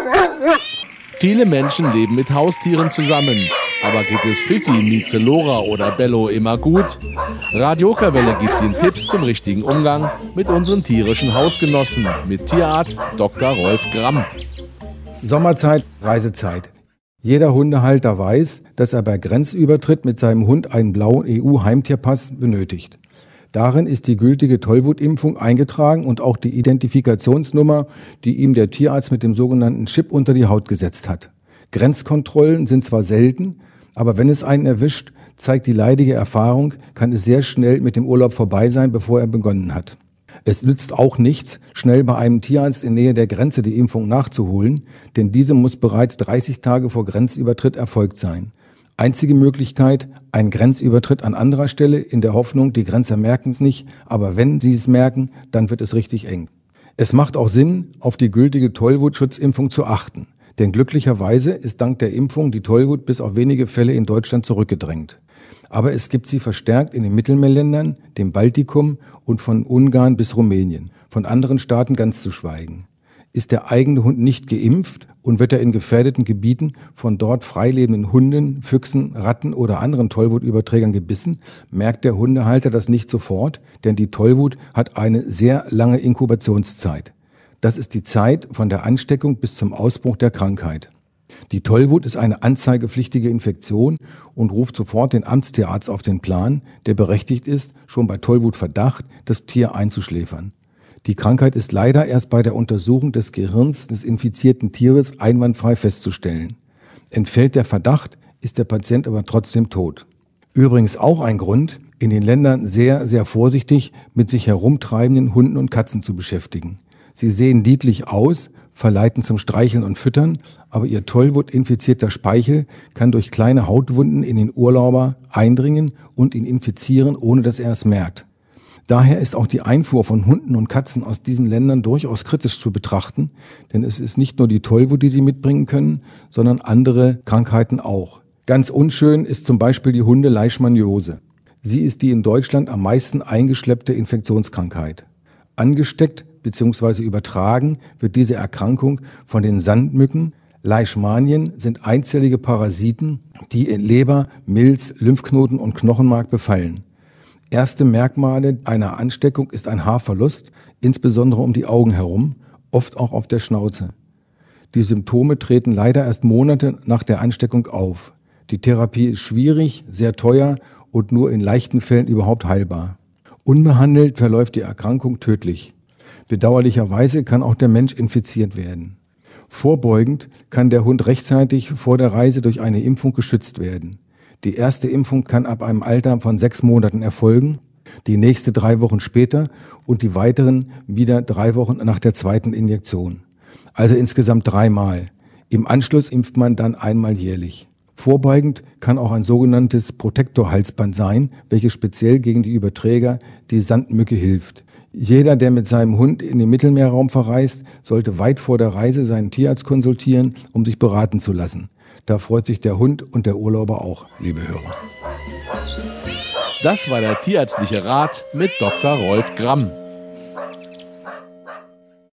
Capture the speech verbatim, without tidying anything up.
Viele Menschen leben mit Haustieren zusammen. Aber geht es Fifi, Mieze, Lora oder Bello immer gut? Radio Okerwelle gibt Ihnen Tipps zum richtigen Umgang mit unseren tierischen Hausgenossen mit Tierarzt Doktor Rolf Gramm. Sommerzeit, Reisezeit. Jeder Hundehalter weiß, dass er bei Grenzübertritt mit seinem Hund einen blauen E U-Heimtierpass benötigt. Darin ist die gültige Tollwutimpfung eingetragen und auch die Identifikationsnummer, die ihm der Tierarzt mit dem sogenannten Chip unter die Haut gesetzt hat. Grenzkontrollen sind zwar selten, aber wenn es einen erwischt, zeigt die leidige Erfahrung, kann es sehr schnell mit dem Urlaub vorbei sein, bevor er begonnen hat. Es nützt auch nichts, schnell bei einem Tierarzt in Nähe der Grenze die Impfung nachzuholen, denn diese muss bereits dreißig Tage vor Grenzübertritt erfolgt sein. Einzige Möglichkeit, ein Grenzübertritt an anderer Stelle in der Hoffnung, die Grenzer merken es nicht, aber wenn sie es merken, dann wird es richtig eng. Es macht auch Sinn, auf die gültige Tollwutschutzimpfung zu achten. Denn glücklicherweise ist dank der Impfung die Tollwut bis auf wenige Fälle in Deutschland zurückgedrängt. Aber es gibt sie verstärkt in den Mittelmeerländern, dem Baltikum und von Ungarn bis Rumänien, von anderen Staaten ganz zu schweigen. Ist der eigene Hund nicht geimpft und wird er in gefährdeten Gebieten von dort freilebenden Hunden, Füchsen, Ratten oder anderen Tollwutüberträgern gebissen, merkt der Hundehalter das nicht sofort, denn die Tollwut hat eine sehr lange Inkubationszeit. Das ist die Zeit von der Ansteckung bis zum Ausbruch der Krankheit. Die Tollwut ist eine anzeigepflichtige Infektion und ruft sofort den Amtstierarzt auf den Plan, der berechtigt ist, schon bei Tollwutverdacht das Tier einzuschläfern. Die Krankheit ist leider erst bei der Untersuchung des Gehirns des infizierten Tieres einwandfrei festzustellen. Entfällt der Verdacht, ist der Patient aber trotzdem tot. Übrigens auch ein Grund, in den Ländern sehr, sehr vorsichtig mit sich herumtreibenden Hunden und Katzen zu beschäftigen. Sie sehen niedlich aus, verleiten zum Streicheln und Füttern, aber ihr Tollwut-infizierter Speichel kann durch kleine Hautwunden in den Urlauber eindringen und ihn infizieren, ohne dass er es merkt. Daher ist auch die Einfuhr von Hunden und Katzen aus diesen Ländern durchaus kritisch zu betrachten, denn es ist nicht nur die Tollwut, die sie mitbringen können, sondern andere Krankheiten auch. Ganz unschön ist zum Beispiel die Hundeleishmaniose. Sie ist die in Deutschland am meisten eingeschleppte Infektionskrankheit. Angesteckt bzw. übertragen wird diese Erkrankung von den Sandmücken. Leishmanien sind einzellige Parasiten, die in Leber, Milz, Lymphknoten und Knochenmark befallen. Erste Merkmale einer Ansteckung ist ein Haarverlust, insbesondere um die Augen herum, oft auch auf der Schnauze. Die Symptome treten leider erst Monate nach der Ansteckung auf. Die Therapie ist schwierig, sehr teuer und nur in leichten Fällen überhaupt heilbar. Unbehandelt verläuft die Erkrankung tödlich. Bedauerlicherweise kann auch der Mensch infiziert werden. Vorbeugend kann der Hund rechtzeitig vor der Reise durch eine Impfung geschützt werden. Die erste Impfung kann ab einem Alter von sechs Monaten erfolgen, die nächste drei Wochen später und die weiteren wieder drei Wochen nach der zweiten Injektion. Also insgesamt dreimal. Im Anschluss impft man dann einmal jährlich. Vorbeugend kann auch ein sogenanntes Protektorhalsband sein, welches speziell gegen die Überträger, die Sandmücke, hilft. Jeder, der mit seinem Hund in den Mittelmeerraum verreist, sollte weit vor der Reise seinen Tierarzt konsultieren, um sich beraten zu lassen. Da freut sich der Hund und der Urlauber auch, liebe Hörer. Das war der tierärztliche Rat mit Doktor Rolf Gramm.